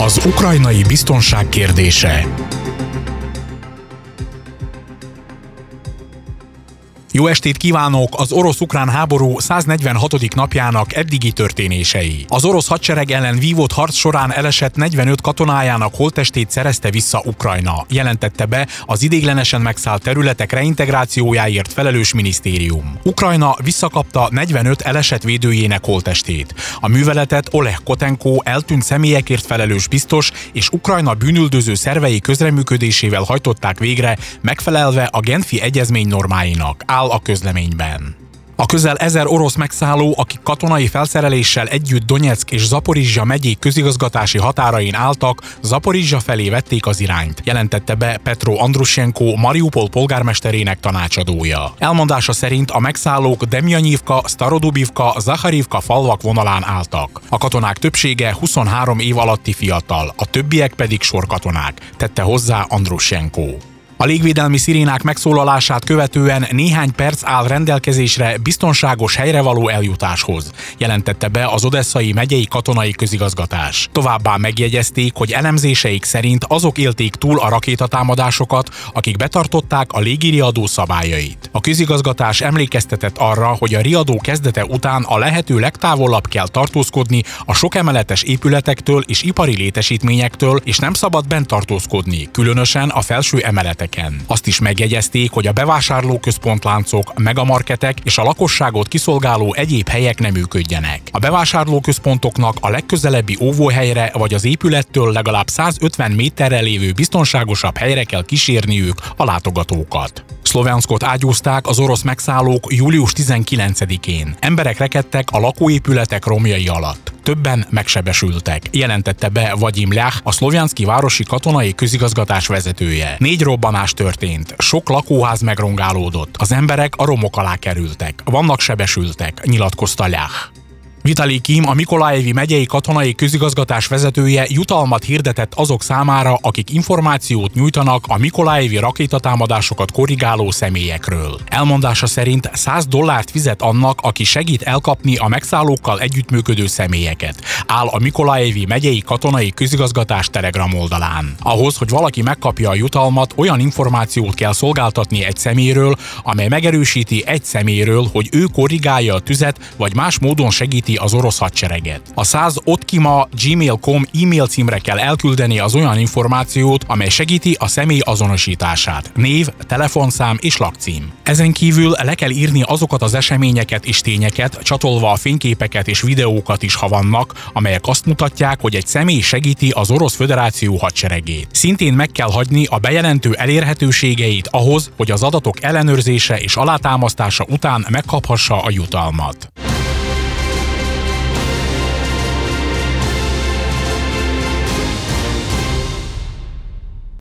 Az ukrajnai biztonság kérdése. Jó estét kívánok! Az orosz-ukrán háború 146. napjának eddigi történései. Az orosz hadsereg ellen vívott harc során elesett 45 katonájának holttestét szerezte vissza Ukrajna, jelentette be az ideiglenesen megszállt területek reintegrációjáért felelős minisztérium. Ukrajna visszakapta 45 elesett védőjének holttestét. A műveletet Oleg Kotenko eltűnt személyekért felelős biztos és Ukrajna bűnüldöző szervei közreműködésével hajtották végre, megfelelve a Genfi egyezmény normáinak, áll a közleményben. A közel 1000 orosz megszálló, akik katonai felszereléssel együtt Donyeck és Zaporizsja megyék közigazgatási határain álltak, Zaporizsja felé vették az irányt, jelentette be Petro Andrusszenko, Mariupol polgármesterének tanácsadója. Elmondása szerint a megszállók Demjanivka, Starodubivka, Zaharivka falvak vonalán álltak. A katonák többsége 23 év alatti fiatal, a többiek pedig sorkatonák, tette hozzá Andrusszenko. A légvédelmi szirénák megszólalását követően néhány perc áll rendelkezésre biztonságos helyre való eljutáshoz, jelentette be az odesszai megyei katonai közigazgatás. Továbbá megjegyezték, hogy elemzéseik szerint azok élték túl a rakétatámadásokat, akik betartották a légiriadó szabályait. A közigazgatás emlékeztetett arra, hogy a riadó kezdete után a lehető legtávolabb kell tartózkodni a sokemeletes épületektől és ipari létesítményektől, és nem szabad bent tartózkodni, különösen a felső emeleteken. Azt is megjegyezték, hogy a bevásárlóközpontláncok, megamarketek és a lakosságot kiszolgáló egyéb helyek nem működjenek. A bevásárlóközpontoknak a legközelebbi óvóhelyre vagy az épülettől legalább 150 méterre lévő biztonságosabb helyre kell kísérniük a látogatókat. Szlovjanszkot ágyúzták az orosz megszállók július 19-én. Emberek rekedtek a lakóépületek romjai alatt. Többen megsebesültek, jelentette be Vadim Lyach, a szlovjanszki városi katonai közigazgatás vezetője. 4 robbanás történt, sok lakóház megrongálódott, az emberek a romok alá kerültek, vannak sebesültek, nyilatkozta Lyach. Vitali Kim, a Mikolajevi megyei katonai közigazgatás vezetője jutalmat hirdetett azok számára, akik információt nyújtanak a mikolajevi rakétatámadásokat korrigáló személyekről. Elmondása szerint $100 fizet annak, aki segít elkapni a megszállókkal együttműködő személyeket, áll a Mikolajevi megyei katonai közigazgatás Telegram oldalán. Ahhoz, hogy valaki megkapja a jutalmat, olyan információt kell szolgáltatni egy személyről, amely megerősíti egy személyről, hogy ő korrigálja a tüzet, vagy más módon segíti az orosz hadsereget. A 100otkima@gmail.com e-mail címre kell elküldeni az olyan információt, amely segíti a személy azonosítását, név, telefonszám és lakcím. Ezen kívül le kell írni azokat az eseményeket és tényeket, csatolva a fényképeket és videókat is, ha vannak, amelyek azt mutatják, hogy egy személy segíti az Orosz Föderáció hadseregét. Szintén meg kell hagyni a bejelentő elérhetőségeit ahhoz, hogy az adatok ellenőrzése és alátámasztása után megkaphassa a jutalmat.